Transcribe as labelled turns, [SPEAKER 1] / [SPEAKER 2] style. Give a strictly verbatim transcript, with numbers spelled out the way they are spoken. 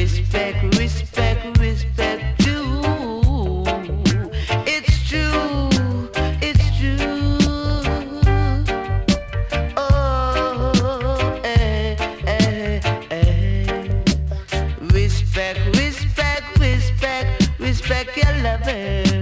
[SPEAKER 1] Respect, respect, respect you. It's true, it's true. Oh, eh, eh, eh. Respect, respect, respect, respect your lover.